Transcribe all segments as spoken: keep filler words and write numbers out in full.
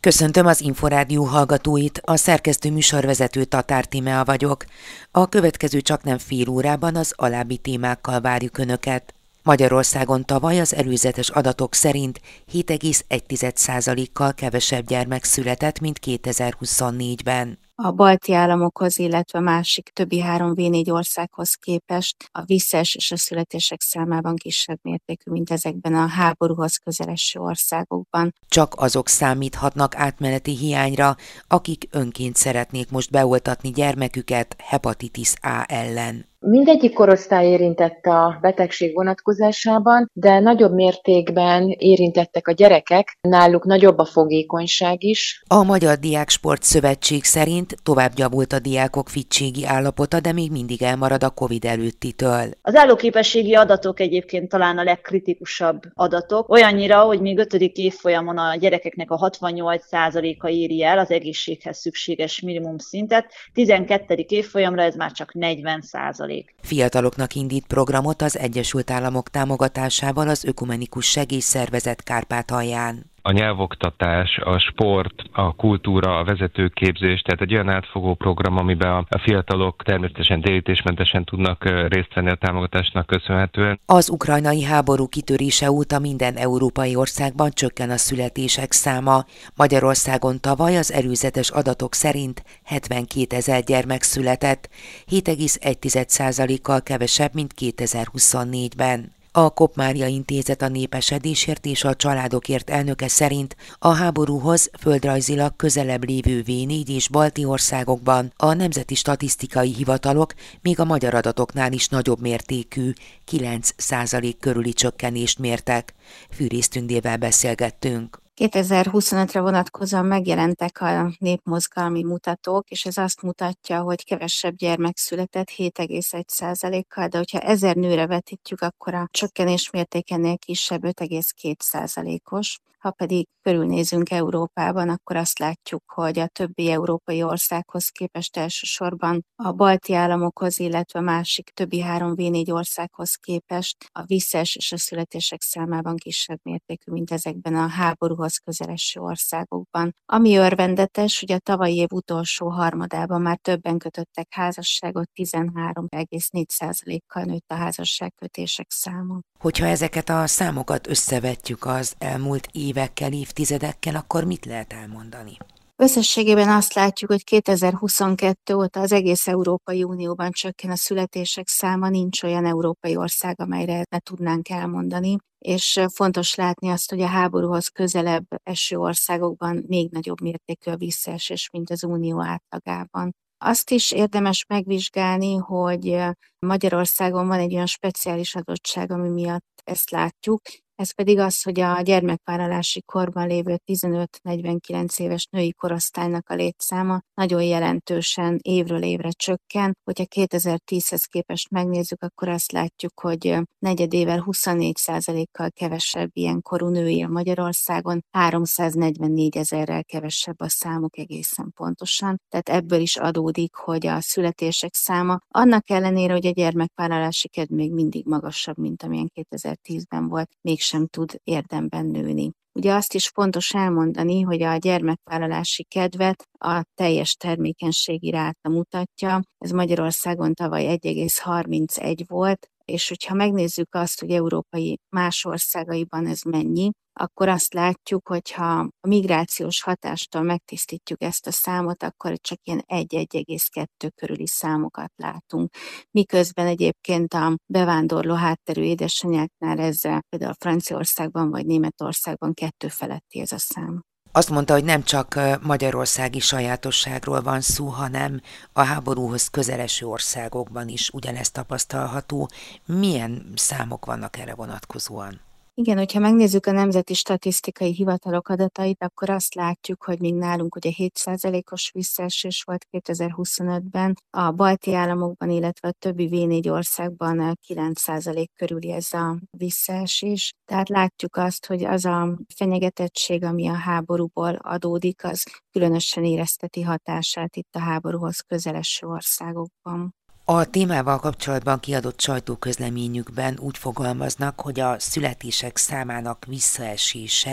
Köszöntöm az Inforádió hallgatóit, a szerkesztő műsorvezető Tatár Tímea vagyok. A következő csaknem fél órában az alábbi témákkal várjuk Önöket. Magyarországon tavaly az előzetes adatok szerint hét egész egy százalékkal kevesebb gyermek született, mint kétezer-huszonnégyben. A balti államokhoz, illetve másik többi három vé négy országhoz képest a visszaesés a születések számában kisebb mértékű, mint ezekben a háborúhoz közeleső országokban. Csak azok számíthatnak átmeneti hiányra, akik önként szeretnék most beoltatni gyermeküket hepatitis A ellen. Mindegyik korosztály érintett a betegség vonatkozásában, de nagyobb mértékben érintettek a gyerekek, náluk nagyobb a fogékonyság is. A Magyar Diáksport Szövetség szerint tovább javult a diákok fittségi állapota, de még mindig elmarad a Covid előttitől. Az állóképességi adatok egyébként talán a legkritikusabb adatok, olyannyira, hogy még ötödik évfolyamon a gyerekeknek a hatvannyolc százaléka éri el az egészséghez szükséges minimum szintet, tizenkettedik évfolyamra ez már csak negyven százalék. Fiataloknak indít programot az Egyesült Államok támogatásával az Ökumenikus Segélyszervezet Kárpátalján. A nyelvoktatás, a sport, a kultúra, a vezetőképzés, tehát egy olyan átfogó program, amiben a fiatalok természetesen térítésmentesen tudnak részt venni a támogatásnak köszönhetően. Az ukrajnai háború kitörése óta minden európai országban csökken a születések száma. Magyarországon tavaly az előzetes adatok szerint hetvenkétezer gyermek született, hét egész egy százalékkal kevesebb, mint kétezer-huszonnégyben. A Kopp-Mária Intézet a népesedésért és a családokért elnöke szerint a háborúhoz földrajzilag közelebb lévő vé négy és balti országokban a nemzeti statisztikai hivatalok még a magyar adatoknál is nagyobb mértékű, kilenc százalék körüli csökkenést mértek. Fűrész Tündével beszélgettünk. kétezer-huszonötre vonatkozóan megjelentek a népmozgalmi mutatók, és ez azt mutatja, hogy kevesebb gyermek született hét egész egy százalékkal, de hogyha ezer nőre vetítjük, akkor a csökkenés mértékenél kisebb öt egész két százalékos. Ha pedig körülnézünk Európában, akkor azt látjuk, hogy a többi európai országhoz képest elsősorban a balti államokhoz, illetve másik többi három vé négy országhoz képest a visszaesés a születések számában kisebb mértékű, mint ezekben a háborúhoz közeleső országokban. Ami örvendetes, hogy a tavalyi év utolsó harmadában már többen kötöttek házasságot, tizenhárom egész négy százalékkal nőtt a házasságkötések száma. Hogyha ezeket a számokat összevetjük az elmúlt évekkel, évtizedekkel, akkor mit lehet elmondani? Összességében azt látjuk, hogy kétezer-huszonkettő óta az egész Európai Unióban csökken a születések száma, nincs olyan európai ország, amelyre ne tudnánk elmondani, és fontos látni azt, hogy a háborúhoz közelebb eső országokban még nagyobb mértékű a visszaesés, mint az Unió átlagában. Azt is érdemes megvizsgálni, hogy Magyarországon van egy olyan speciális adottság, ami miatt ezt látjuk, ez pedig az, hogy a gyermekvállalási korban lévő tizenöt-negyvenkilenc éves női korosztálynak a létszáma nagyon jelentősen évről évre csökken. Hogyha kétezer-tízhez képest megnézzük, akkor azt látjuk, hogy negyedével huszonnégy százalékkal kevesebb ilyen korú nő él Magyarországon, háromszáznegyvennégy ezerrel kevesebb a számuk egészen pontosan. Tehát ebből is adódik, hogy a születések száma, annak ellenére, hogy a gyermekvállalási kedv még mindig magasabb, mint amilyen kétezer-tízben volt, még sem tud érdemben nőni. Ugye azt is fontos elmondani, hogy a gyermekvállalási kedvet a teljes termékenységi ráta mutatja. Ez Magyarországon tavaly egy egész harmincegy volt, és hogyha megnézzük azt, hogy európai más országaiban ez mennyi, akkor azt látjuk, hogyha a migrációs hatástól megtisztítjuk ezt a számot, akkor csak ilyen egy egész kettő körüli számokat látunk. Miközben egyébként a bevándorló hátterű édesanyáknál ez például Franciaországban vagy Németországban kettő feletti ez a szám. Azt mondta, hogy nem csak magyarországi sajátosságról van szó, hanem a háborúhoz közeleső országokban is ugyanezt tapasztalható. Milyen számok vannak erre vonatkozóan? Igen, hogyha megnézzük a Nemzeti Statisztikai Hivatalok adatait, akkor azt látjuk, hogy még nálunk ugye hét százalékos visszaesés volt kétezer-huszonötben, a balti államokban, illetve a többi vé négy országban kilenc százalék körüli ez a visszaesés. Tehát látjuk azt, hogy az a fenyegetettség, ami a háborúból adódik, az különösen érezteti hatását itt a háborúhoz közeleső országokban. A témával kapcsolatban kiadott sajtóközleményükben úgy fogalmaznak, hogy a születések számának visszaesése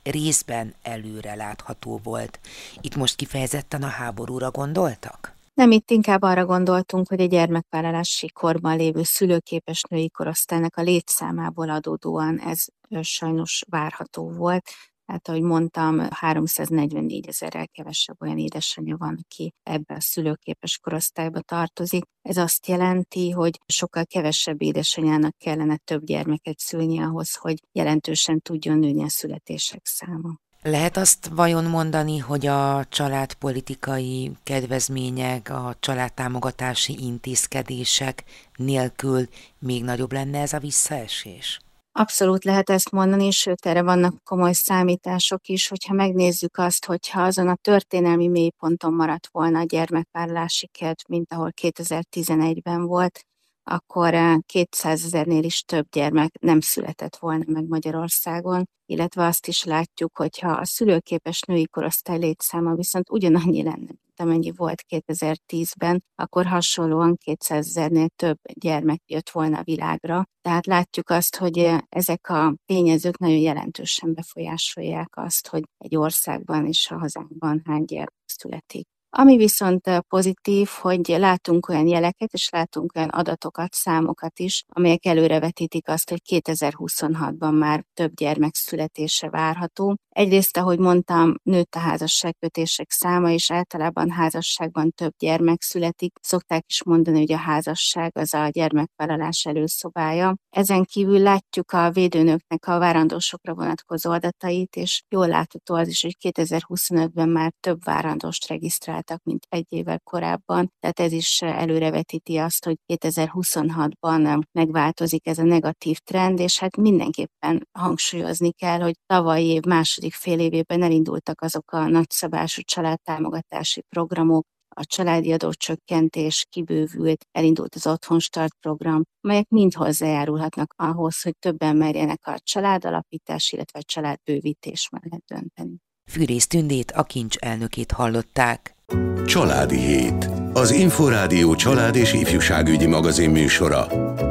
részben előre látható volt. Itt most kifejezetten a háborúra gondoltak? Nem, itt inkább arra gondoltunk, hogy a gyermekvállalási korban lévő szülőképes női korosztálynak a létszámából adódóan ez sajnos várható volt. Hát, ahogy mondtam, háromszáznegyvennégy ezerrel kevesebb olyan édesanyja van, aki ebbe a szülőképes korosztályba tartozik. Ez azt jelenti, hogy sokkal kevesebb édesanyának kellene több gyermeket szülni ahhoz, hogy jelentősen tudjon nőni a születések száma. Lehet azt vajon mondani, hogy a családpolitikai kedvezmények, a családtámogatási intézkedések nélkül még nagyobb lenne ez a visszaesés? Abszolút lehet ezt mondani, sőt erre vannak komoly számítások is, hogyha megnézzük azt, hogyha azon a történelmi mélyponton maradt volna a gyermekvállalási kedv, mint ahol kétezer-tizenegyben volt, akkor kétszázezernél is több gyermek nem született volna meg Magyarországon, illetve azt is látjuk, hogyha a szülőképes női korosztály létszáma viszont ugyanannyi lenne, mint amennyi volt kétezer-tízben, akkor hasonlóan kétszázezernél több gyermek jött volna a világra. Tehát látjuk azt, hogy ezek a tényezők nagyon jelentősen befolyásolják azt, hogy egy országban és a hazánkban hány gyermek születik. Ami viszont pozitív, hogy látunk olyan jeleket, és látunk olyan adatokat, számokat is, amelyek előrevetítik azt, hogy kétezer-huszonhatban már több gyermek születése várható. Egyrészt, ahogy mondtam, nőtt a házasságkötések száma, és általában házasságban több gyermek születik. Szokták is mondani, hogy a házasság az a gyermekvállalás előszobája. Ezen kívül látjuk a védőnőknek a várandósokra vonatkozó adatait, és jól látható az is, hogy kétezer-huszonötben már több várandóst regisztráltak, mint egy évvel korábban. Tehát ez is előrevetíti azt, hogy kétezer-huszonhatban megváltozik ez a negatív trend, és hát mindenképpen hangsúlyozni kell, hogy tavalyi év második fél évében elindultak azok a nagyszabású családtámogatási programok, a családi adócsökkentés kibővült, elindult az Otthonstart program, melyek mind hozzájárulhatnak ahhoz, hogy többen merjenek a családalapítás, illetve a családbővítés mellett dönteni. Fűrész Tündét, a Kincs elnökét hallották. Családi Hét. Az Inforádió család és ifjúságügyi magazin műsora.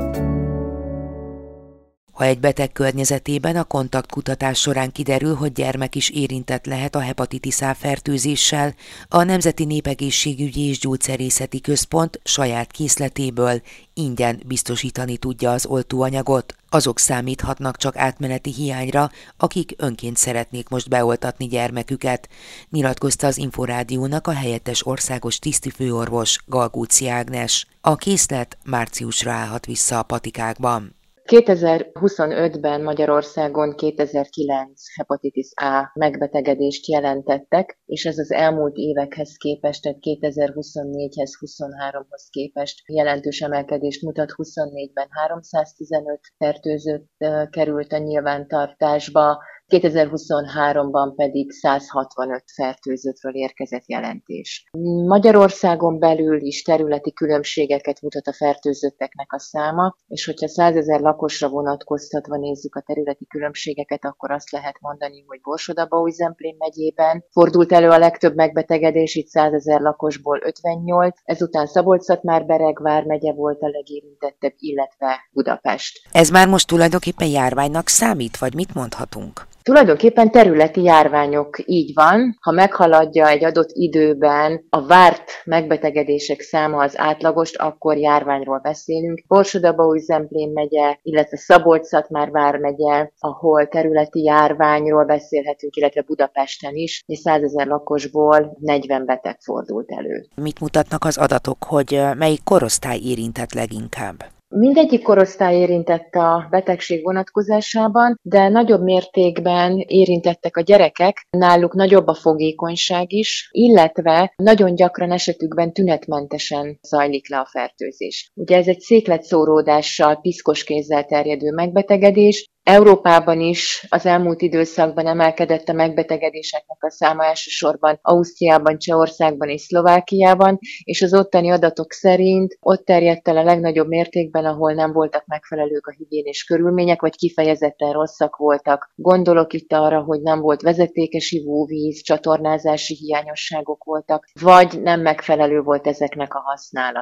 Ha egy beteg környezetében a kontaktkutatás során kiderül, hogy gyermek is érintett lehet a hepatitis A fertőzéssel, a Nemzeti Népegészségügyi és Gyógyszerészeti Központ saját készletéből ingyen biztosítani tudja az oltóanyagot. Azok számíthatnak csak átmeneti hiányra, akik önként szeretnék most beoltatni gyermeküket, nyilatkozta az Inforádiónak a helyettes országos tisztifőorvos, Galgóci Ágnes. A készlet márciusra állhat vissza a patikákban. kétezer-huszonötben Magyarországon kétezer-kilenc hepatitis A megbetegedést jelentettek, és ez az elmúlt évekhez képest, tehát kétezer-huszonnégyhez, huszonháromhoz képest jelentős emelkedést mutat. huszonnégyben háromszáztizenöt fertőzött került a nyilvántartásba, kétezer-huszonháromban pedig százhatvanöt fertőzöttről érkezett jelentés. Magyarországon belül is területi különbségeket mutat a fertőzötteknek a száma, és hogyha százezer lakosra vonatkoztatva nézzük a területi különbségeket, akkor azt lehet mondani, hogy Borsod-Abaúj-Zemplén megyében fordult elő a legtöbb megbetegedés, itt százezer lakosból ötvennyolc, ezután Szabolcs-Szatmár-Bereg vármegye volt a legérintettebb, illetve Budapest. Ez már most tulajdonképpen járványnak számít, vagy mit mondhatunk? Tulajdonképpen területi járványok, így van. Ha meghaladja egy adott időben a várt megbetegedések száma az átlagost, akkor járványról beszélünk. Borsod-Abaúj-Zemplén megye, illetve Szabolcs-Szatmár vármegye, ahol területi járványról beszélhetünk, illetve Budapesten is, és százezer lakosból negyven beteg fordult elő. Mit mutatnak az adatok, hogy melyik korosztály érintett leginkább? Mindegyik korosztály érintett a betegség vonatkozásában, de nagyobb mértékben érintettek a gyerekek, náluk nagyobb a fogékonyság is, illetve nagyon gyakran esetükben tünetmentesen zajlik le a fertőzés. Ugye ez egy székletszóródással, piszkos kézzel terjedő megbetegedés. Európában is az elmúlt időszakban emelkedett a megbetegedéseknek a száma, elsősorban Ausztriában, Csehországban és Szlovákiában, és az ottani adatok szerint ott terjedt el a legnagyobb mértékben, ahol nem voltak megfelelők a higiénés körülmények, vagy kifejezetten rosszak voltak. Gondolok itt arra, hogy nem volt vezetékes ivóvíz, csatornázási hiányosságok voltak, vagy nem megfelelő volt ezeknek a használata.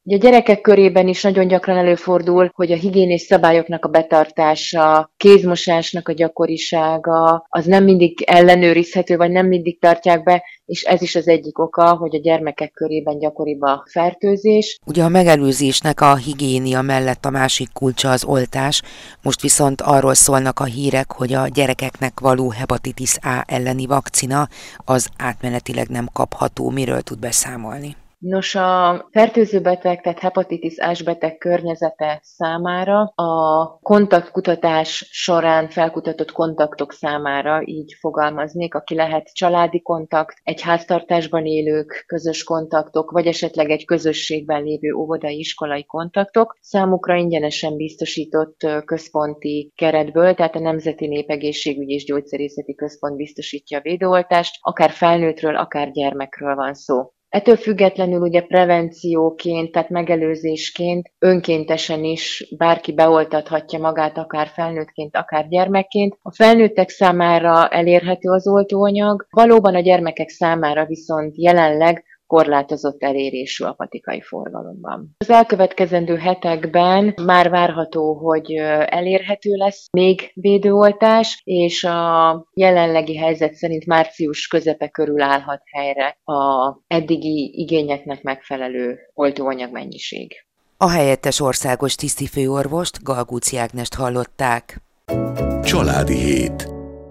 Ugye a gyerekek körében is nagyon gyakran előfordul, hogy a higiénés szabályoknak a betartása, kézmosásnak a gyakorisága, az nem mindig ellenőrizhető, vagy nem mindig tartják be, és ez is az egyik oka, hogy a gyermekek körében gyakoribb a fertőzés. Ugye a megelőzésnek a higiénia mellett a másik kulcsa az oltás, most viszont arról szólnak a hírek, hogy a gyerekeknek való hepatitis A elleni vakcina az átmenetileg nem kapható. Miről tud beszámolni? Nos, a fertőző beteg, tehát hepatitis A-s beteg környezete számára a kontaktkutatás során felkutatott kontaktok számára, így fogalmaznék, aki lehet családi kontakt, egy háztartásban élők, közös kontaktok, vagy esetleg egy közösségben lévő óvodai, iskolai kontaktok, számukra ingyenesen biztosított központi keretből, tehát a Nemzeti Népegészségügyi és Gyógyszerészeti Központ biztosítja a védőoltást, akár felnőttről, akár gyermekről van szó. Ettől függetlenül ugye prevencióként, tehát megelőzésként önkéntesen is bárki beoltathatja magát, akár felnőttként, akár gyermekként. A felnőttek számára elérhető az oltóanyag, valóban a gyermekek számára viszont jelenleg korlátozott elérésű a patikai forgalomban. Az elkövetkezendő hetekben már várható, hogy elérhető lesz még védőoltás, és a jelenlegi helyzet szerint március közepe körül állhat helyre az eddigi igényeknek megfelelő oltóanyag mennyiség. A helyettes országos tisztifőorvost, Galgóci Ágnest hallották. Családi hét.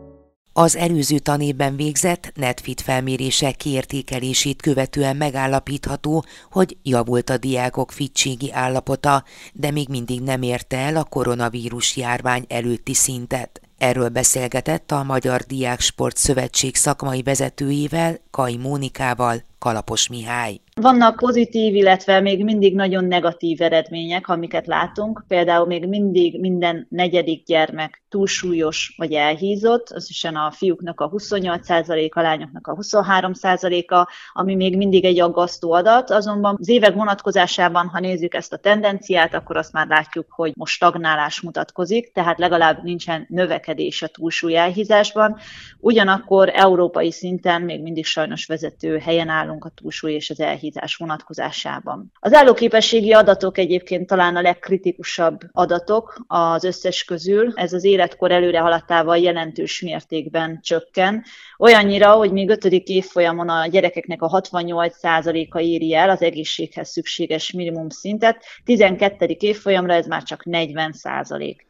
Az előző tanévben végzett NetFit felmérések kiértékelését követően megállapítható, hogy javult a diákok fittségi állapota, de még mindig nem érte el a koronavírus járvány előtti szintet. Erről beszélgetett a Magyar Diáksport Szövetség szakmai vezetőjével, Kai Mónikával, Kalapos Mihály. Vannak pozitív, illetve még mindig nagyon negatív eredmények, amiket látunk. Például még mindig minden negyedik gyermek túlsúlyos vagy elhízott, összesen a fiúknak a huszonnyolc százaléka, a lányoknak a huszonhárom százaléka, ami még mindig egy aggasztó adat. Azonban az évek vonatkozásában, ha nézzük ezt a tendenciát, akkor azt már látjuk, hogy most stagnálás mutatkozik, tehát legalább nincsen növekedés a túlsúly elhízásban. Ugyanakkor európai szinten még mindig sajnos vezető helyen állunk a túlsúly és az elhízás vonatkozásában. Az állóképességi adatok egyébként talán a legkritikusabb adatok az összes közül. Ez az életkor előre haladtával jelentős mértékben csökken. Olyannyira, hogy még ötödik évfolyamon a gyerekeknek a hatvannyolc százaléka éri el az egészséghez szükséges minimum szintet, tizenkettedik évfolyamra ez már csak negyven százalék.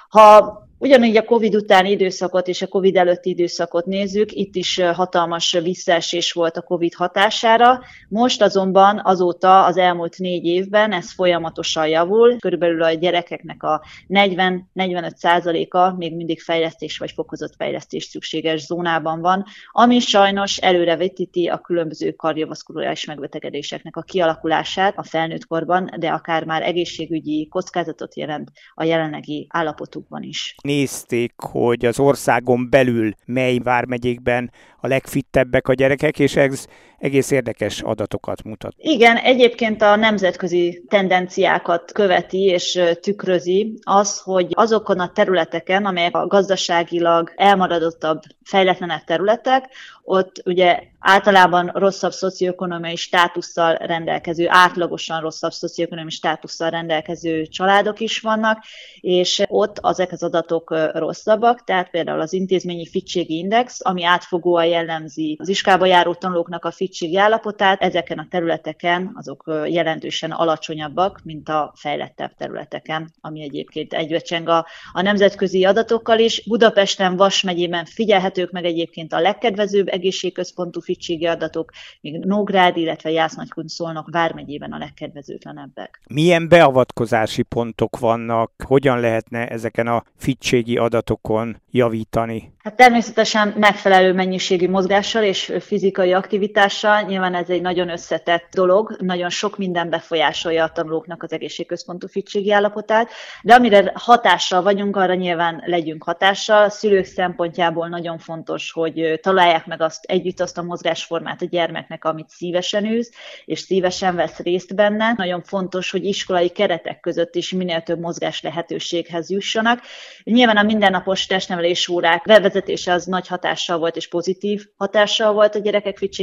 Ha ugyanígy a Covid utáni időszakot és a Covid előtti időszakot nézzük, itt is hatalmas visszaesés volt a Covid hatására. Most azonban azóta az elmúlt négy évben ez folyamatosan javul. Körülbelül a gyerekeknek a negyven-negyvenöt százaléka még mindig fejlesztés vagy fokozott fejlesztés szükséges zónában van, ami sajnos előrevetíti a különböző kardiovaszkuláris megbetegedéseknek a kialakulását a felnőtt korban, de akár már egészségügyi kockázatot jelent a jelenlegi állapotukban is. Nézték, hogy az országon belül mely vármegyékben a legfittebbek a gyerekek, és ez egész érdekes adatokat mutat. Igen, egyébként a nemzetközi tendenciákat követi és tükrözi az, hogy azokon a területeken, amelyek a gazdaságilag elmaradottabb, fejletlenebb területek, ott ugye általában rosszabb szocioekonomiai státusszal rendelkező, átlagosan rosszabb szocioekonomiai státusszal rendelkező családok is vannak, és ott ezek az adatok rosszabbak, tehát például az intézményi fittségi index, ami átfogóan jellemzi az iskolába járó tanulóknak a fittségi állapotát, ezeken a területeken azok jelentősen alacsonyabbak, mint a fejlettebb területeken, ami egyébként egybecseng a, a nemzetközi adatokkal is. Budapesten, Vas megyében figyelhetők meg egyébként a legkedvezőbb egészségközpontú fittségi adatok, míg Nógrád, illetve Jász-Nagykun-Szolnok vármegyében a legkedvezőtlenebbek. Milyen beavatkozási pontok vannak, hogyan lehetne ezeken a fittségi adatokon javítani? Hát természetesen megfelelő mennyiségű mozgással és fizikai aktivitással, nyilván ez egy nagyon összetett dolog, nagyon sok minden befolyásolja a tanulóknak az egészségközpontú fittségi állapotát, de amire hatással vagyunk, arra nyilván legyünk hatással. A szülők szempontjából nagyon fontos, hogy találják meg azt együtt azt a mozgásformát a gyermeknek, amit szívesen űz, és szívesen vesz részt benne. Nagyon fontos, hogy iskolai keretek között is minél több mozgás lehetőséghez jussanak. Nyilván a mindennapos testnevelés órák bevezetése az nagy hatással volt és pozitív hatással volt a gyerekek fittségi állapotára,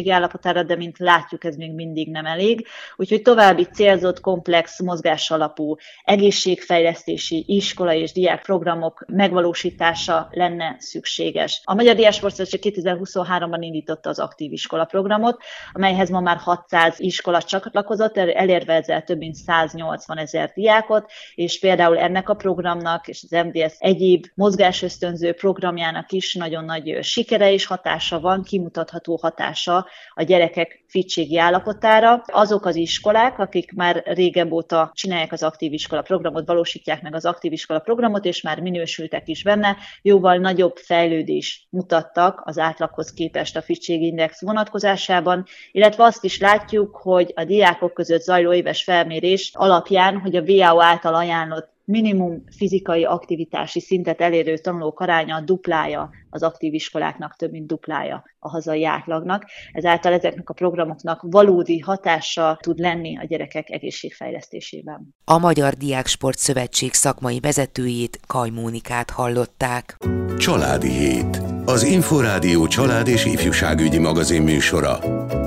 állapotára, de mint látjuk, ez még mindig nem elég. Úgyhogy további célzott, komplex, mozgás alapú egészségfejlesztési, iskola és diákprogramok megvalósítása lenne szükséges. A Magyar Diáksportszövetség kétezer-huszonháromban indította az aktív iskola programot, amelyhez ma már hatszáz iskola csatlakozott, elérve ezzel több mint száznyolcvan ezer diákot, és például ennek a programnak és az em dé es egyéb mozgásösztönző programjának is nagyon nagy sikere és hatása van, kimutatható hatása a gyerekek fittségi állapotára. Azok az iskolák, akik már régebb óta csinálják az aktív iskola programot, valósítják meg az aktív iskola programot, és már minősültek is benne, jóval nagyobb fejlődést mutattak az átlaghoz képest a fittségi index vonatkozásában, illetve azt is látjuk, hogy a diákok között zajló éves felmérés alapján, hogy a vé á o által ajánlott minimum fizikai aktivitási szintet elérő tanulók aránya duplája az aktív iskoláknak, több mint duplája a hazai átlagnak. Ezáltal ezeknek a programoknak valódi hatása tud lenni a gyerekek egészségfejlesztésében. A Magyar Diáksport Szövetség szakmai vezetőjét, Kaj Mónikát hallották. Családi hét. Az Inforádió család és ifjúságügyi magazin műsora.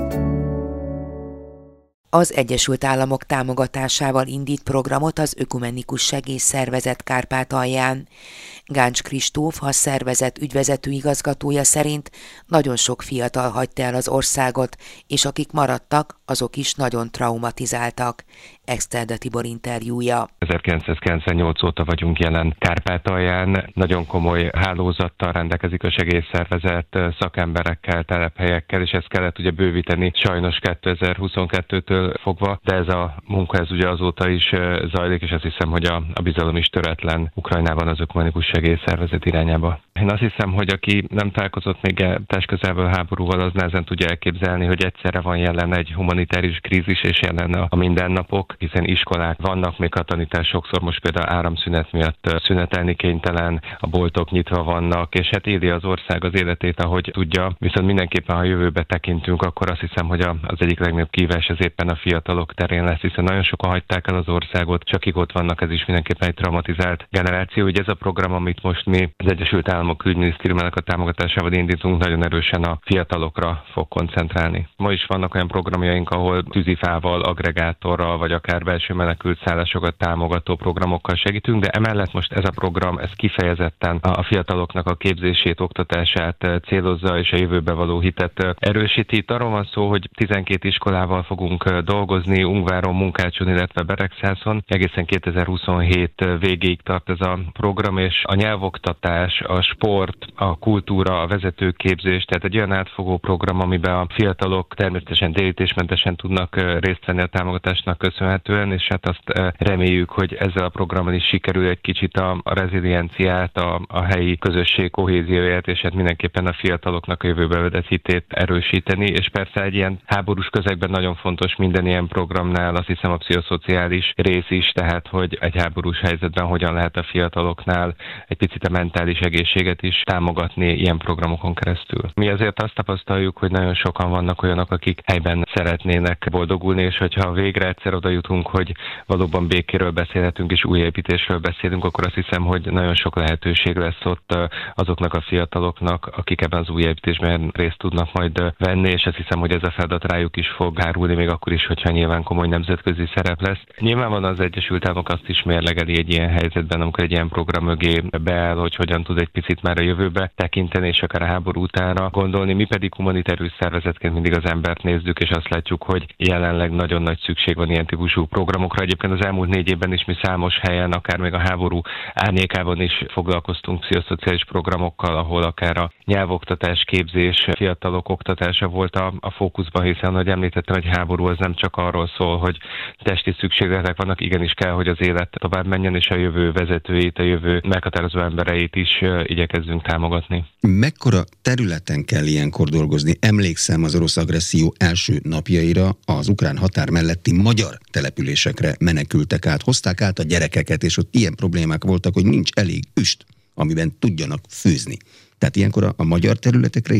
Az Egyesült Államok támogatásával indít programot az Ökumenikus Segélyszervezet Kárpátalján. Gáncs Kristóf, a szervezet ügyvezető igazgatója szerint nagyon sok fiatal hagyta el az országot, és akik maradtak, azok is nagyon traumatizáltak. Exterde Tibor interjúja. ezerkilencszázkilencvennyolc óta vagyunk jelen Kárpátalján, nagyon komoly hálózattal rendelkezik a segélyszervezet, szakemberekkel, telephelyekkel, és ezt kellett ugye bővíteni sajnos kétezer-huszonkettőtől fogva, de ez a munka ez ugye azóta is zajlik, és azt hiszem, hogy a, a bizalom is töretlen Ukrajnában az Ökumenikus Segélyszervezet irányába. Én azt hiszem, hogy aki nem találkozott még testközelből háborúval, az nehezen tudja elképzelni, hogy egyszerre van jelen egy humanitárius krízis és jelen a mindennapok, hiszen iskolák vannak, még a tanítás sokszor most például áramszünet miatt szünetelni kénytelen, a boltok nyitva vannak, és hát éli az ország az életét, ahogy tudja. Viszont mindenképpen, ha jövőbe tekintünk, akkor azt hiszem, hogy az egyik legnagyobb kihívás az éppen a fiatalok terén lesz, hiszen nagyon sokan hagyták el az országot, csak akik ott vannak, ez is mindenképpen egy traumatizált generáció. Ugye ez a program, amit most mi az Egyesült Államok külügyminisztériumának a támogatásával indítunk, nagyon erősen a fiatalokra fog koncentrálni. Ma is vannak olyan programjaink, ahol tűzifával, agregátorral, vagy akár belső menekült szállásokat támogató programokkal segítünk, de emellett most ez a program, ez kifejezetten a fiataloknak a képzését, oktatását célozza, és a jövőbe való hitet erősíti. Itt arról van szó, hogy tizenkét iskolával fogunk dolgozni, Ungváron, Munkácson, illetve Beregszászon. Egészen kétezer-huszonhét végéig tart ez a program, és a nyelvoktatás, a sport, a kultúra, a vezetőképzés, tehát egy olyan átfogó program, amiben a fiatalok természetesen térítésmentesen tudnak részt venni a támogatásnak köszönhetően, és hát azt reméljük, hogy ezzel a programmal is sikerül egy kicsit a, a rezilienciát, a, a helyi közösség kohézióját, és hát mindenképpen a fiataloknak a jövőbe vetett hitét erősíteni, és persze egy ilyen háborús közegben nagyon fontos minden ilyen programnál, azt hiszem a pszichoszociális rész is, tehát hogy egy háborús helyzetben hogyan lehet a fiataloknál egy picit a mentális egészséget is támogatni ilyen programokon keresztül. Mi azért azt tapasztaljuk, hogy nagyon sokan vannak olyanok, akik helyben szeretnének boldogulni, és hogyha végre egyszer oda jutunk, hogy valóban békéről beszélhetünk és új építésről beszélünk, akkor azt hiszem, hogy nagyon sok lehetőség lesz ott azoknak a fiataloknak, akik ebben az új építésben részt tudnak majd venni, és azt hiszem, hogy ez a feladat rájuk is fog hárulni, még akkor is, hogyha nyilván komoly nemzetközi szerep lesz. Nyilván van az Egyesült Államok azt is mérlegeli egy ilyen helyzetben, amikor egy ilyen program mögé beáll, hogy hogyan tud egy picit már a jövőbe tekinteni, és akár a háború utánra gondolni. Mi pedig humanitárius szervezetként mindig az embert nézzük, és azt látjuk, hogy jelenleg nagyon nagy szükség van ilyen típusú programokra. Egyébként az elmúlt négy évben is mi számos helyen, akár még a háború árnyékában is foglalkoztunk pszichoszociális programokkal, ahol akár a nyelvoktatás, képzés, fiatalok oktatása volt a, a fókuszban, hiszen, ahogy említettem, egy háború az nem csak arról szól, hogy testi szükségletek vannak, igenis kell, hogy az élet tovább menjen, és a jövő vezetőit, a jövő meghatározó embereit is igyekezzünk támogatni. Mekkora területen kell ilyenkor dolgozni? Emlékszem az orosz agresszió első napjaira az ukrán határ melletti magyar településekre menekültek át, hozták át a gyerekeket, és ott ilyen problémák voltak, hogy nincs elég üst, amiben tudjanak főzni. Tehát ilyenkor a, a magyar területekre is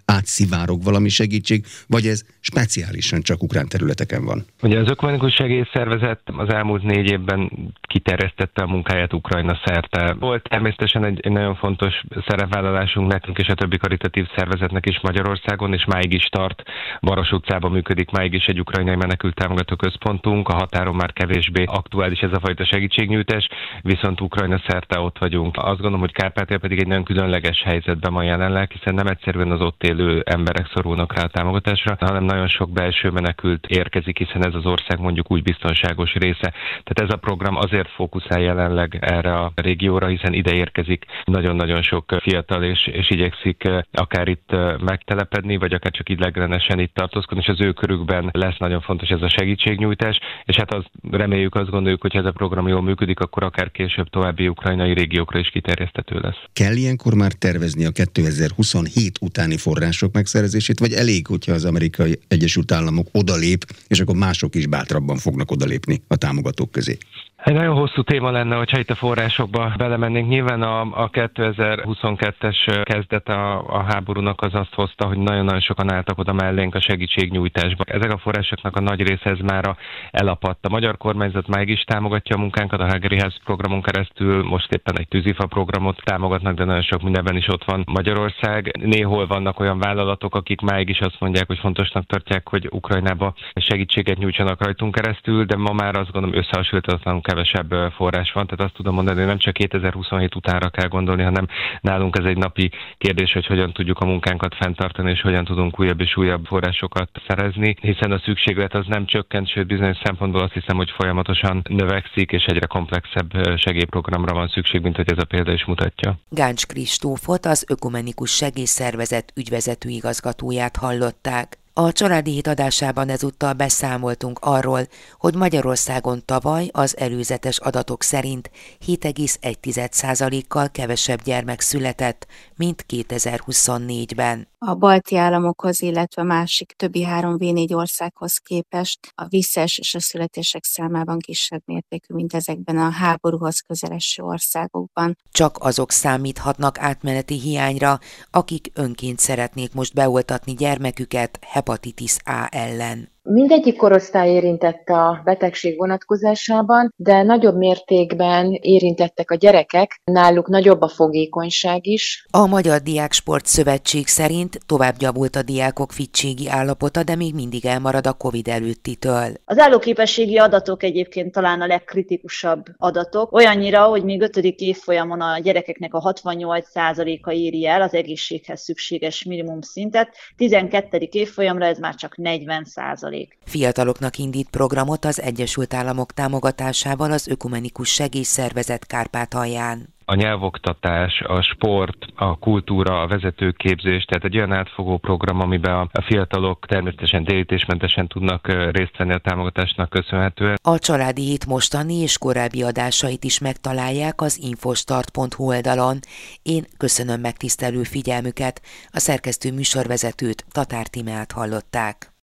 átszivárog valami segítség, vagy ez speciálisan csak ukrán területeken van? Ugye az Ökumenikus Segélyszervezet az elmúlt négy évben kiterjesztette a munkáját Ukrajna szerte. Volt természetesen egy, egy nagyon fontos szerepvállalásunk nekünk és a többi karitatív szervezetnek is Magyarországon, és máig is tart. Baros utcában működik máig is egy ukrajnai menekült támogató központunk, a határon már kevésbé aktuális ez a fajta segítségnyújtás, viszont Ukrajna szerte ott vagyunk. Azt gondolom, hogy Kárpátalja pedig egy nagyon különleges helyzetben van jelenleg, hiszen nem egyszerűen az ott élő emberek szorulnak rá a támogatásra, hanem nagyon sok belső menekült érkezik, hiszen ez az ország mondjuk úgy biztonságos része. Tehát ez a program azért fókuszál jelenleg erre a régióra, hiszen ide érkezik nagyon-nagyon sok fiatal, és, és igyekszik akár itt megtelepedni, vagy akár csak ideiglenesen itt tartózkodni, és az ő körükben lesz nagyon fontos ez a segítségnyújtás, és hát azt reméljük, azt gondoljuk, hogy ez a program jól működik, akkor akár később további ukrajnai régiókra is kiterjeszthető lesz. Kell ilyenkor már tervezni a kétezer-huszonhét utáni források megszerzését, vagy elég, hogyha az Amerikai Egyesült Államok odalép, és akkor mások is bátrabban fognak odalépni a támogatók közé? Egy nagyon hosszú téma lenne, hogyha itt a forrásokba belemennénk. Nyilván a, a kétezer-huszonkettes kezdet a, a háborúnak az azt hozta, hogy nagyon-nagyon sokan álltak oda mellénk a segítségnyújtásba. Ezek a forrásoknak a nagy része ez már elapadt. A magyar kormányzat máig is támogatja a munkánkat, a Hágeri Ház programon keresztül, most éppen egy tűzifa programot támogatnak, de nagyon sok mindenben is ott van Magyarország. Néhol vannak olyan vállalatok, akik máig is azt mondják, hogy fontosnak tartják, hogy Ukrajnába segítséget nyújtsanak rajtunk keresztül, de ma már azt gondolom összehasonlíthatatlanul kevesebb forrás van, tehát azt tudom mondani, hogy nem csak kétezer-huszonhét utánra kell gondolni, hanem nálunk ez egy napi kérdés, hogy hogyan tudjuk a munkánkat fenntartani, és hogyan tudunk újabb és újabb forrásokat szerezni, hiszen a szükséglet az nem csökkent, sőt bizonyos szempontból azt hiszem, hogy folyamatosan növekszik, és egyre komplexebb segélyprogramra van szükség, mint hogy ez a példa is mutatja. Gáncs Kristófot, az Ökumenikus Segélyszervezet ügyvezető igazgatóját hallották. A Családi Hét adásában ezúttal beszámoltunk arról, hogy Magyarországon tavaly az előzetes adatok szerint hét egész egy százalékkal kevesebb gyermek született, mint kétezer-huszonnégyben. A balti államokhoz, illetve másik többi három vé négy országhoz képest a visszaesés a születések számában kisebb mértékű, mint ezekben a háborúhoz közeleső országokban. Csak azok számíthatnak átmeneti hiányra, akik önként szeretnék most beoltatni gyermeküket hepatitis A ellen. Mindegyik korosztály érintett a betegség vonatkozásában, de nagyobb mértékben érintettek a gyerekek, náluk nagyobb a fogékonyság is. A Magyar Diáksport Szövetség szerint tovább javult a diákok fittségi állapota, de még mindig elmarad a Covid előttitől. Az állóképességi adatok egyébként talán a legkritikusabb adatok, olyannyira, hogy még ötödik évfolyamon a gyerekeknek a hatvannyolc százaléka éri el az egészséghez szükséges minimum szintet, tizenkettedik évfolyamra ez már csak negyven százalék. Fiataloknak indít programot az Egyesült Államok támogatásával az Ökumenikus Segélyszervezet Kárpátalján. A nyelvoktatás, a sport, a kultúra, a vezetőképzés, tehát egy olyan átfogó program, amiben a fiatalok természetesen térítésmentesen tudnak részt venni a támogatásnak köszönhetően. A Családi Hét mostani és korábbi adásait is megtalálják az infostart pont hu oldalon. Én köszönöm megtisztelő figyelmüket, a szerkesztő műsorvezetőt, Tatár Tímeát hallották.